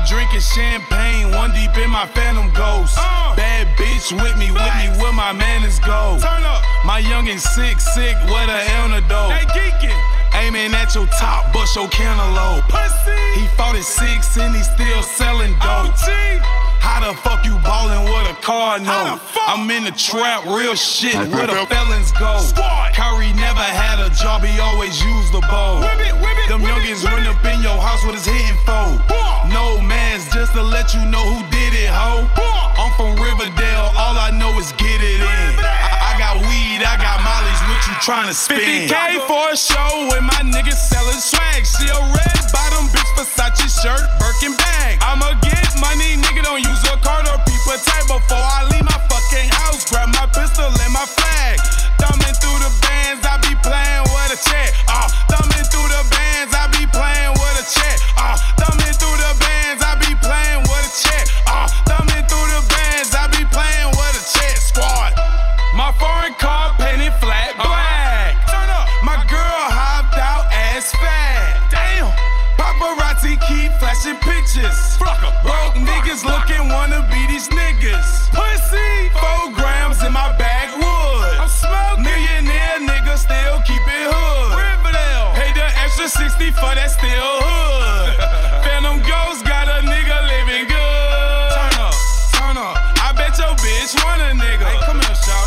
drinking champagne, one deep in my phantom ghost. Bad bitch with me where my manners go. Turn up. My youngin' sick, what a antidote. They geeking. Aiming at your top, bust your cantaloupe. Pussy. He fought at 6 and he still selling dope. OG. How the fuck you ballin' with a car How note? the fuck? I'm in the trap, real shit, where the felons go. Squad. Kyrie never had a job, he always used the bow. Whip it, Them whip it, youngins whip run it. up in your house with his hitting foe. No mans, just to let you know who did it, ho. I'm from Riverdale, all I know is get it in. I got weed, I got mollies, what you tryna spend? 50K for a show with my niggas selling swag. She a red bottom bitch, Versace shirt, Birkin bag. I'ma get money, nigga, don't use a card or people tag. Before I leave my fucking house, grab my pistol and my flag. Thumbing through the bands, I be playing with a check. Thumbing through the bands, I be playing with a check. Thumbing through the bands, I be playing with a check. Thumbing through the bands, I be playing with a check. Squad. My foreign car painted flat black. Turn up. My girl hopped out ass fat. Damn. Paparazzi keep flashing pictures. Broke niggas looking wanna be these niggas. Pussy. 4 grams in my backwood. I'm smoking. Millionaire nigga still keep it hood. Riverdale. Pay the extra 60 for that still hood. Phantom Ghost got a nigga living good. Turn up. I bet your bitch want a nigga. Hey, come here, shout.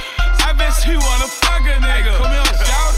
I bet she wanna fuck a nigga. Hey, come here, shout.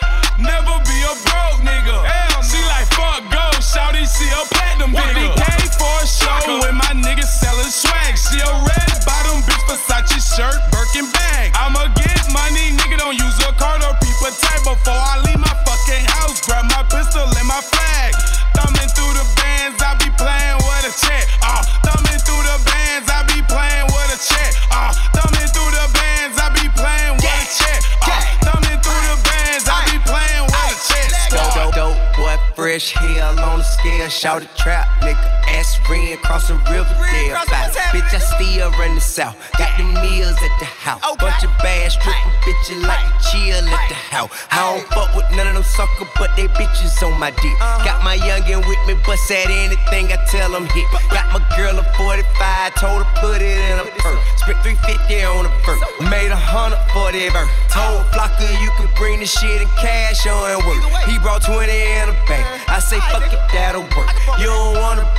Never be a broke nigga. Hell, she like fuck gold, shouty, she a platinum nigga. 50K for a show with my niggas selling swag. She a red bottom bitch, Versace shirt, Birkin bag. I'ma get money, nigga, don't use a card or people tag. Before I leave my fucking house, grab my pistol and my flag. Thumbing through the bands, I be playing with a check. Thumbing through the bands, I be playing with a check. Thumbing through the bands, I be playing with a check. Thumbing through the bands, I be playing with a check. Dope boy, fresh hell on the scale. Shout a trap, nigga. Ass ring across the river there. Bitch, I still run the south. Got the meals at the house. Bunch of bad stripper bitches like to chill at the house. I don't fuck with none of them suckers, but they bitches on my dick. Got my youngin' with me, bust at anything I tell them hit. Got my girl a 45, told her put it in a purse. Spent 350 on a verse. Made 100 for that verse. Told Flocka you can bring the shit in cash on work. He brought 20 in a bag. I say fuck it, that'll work. You don't wanna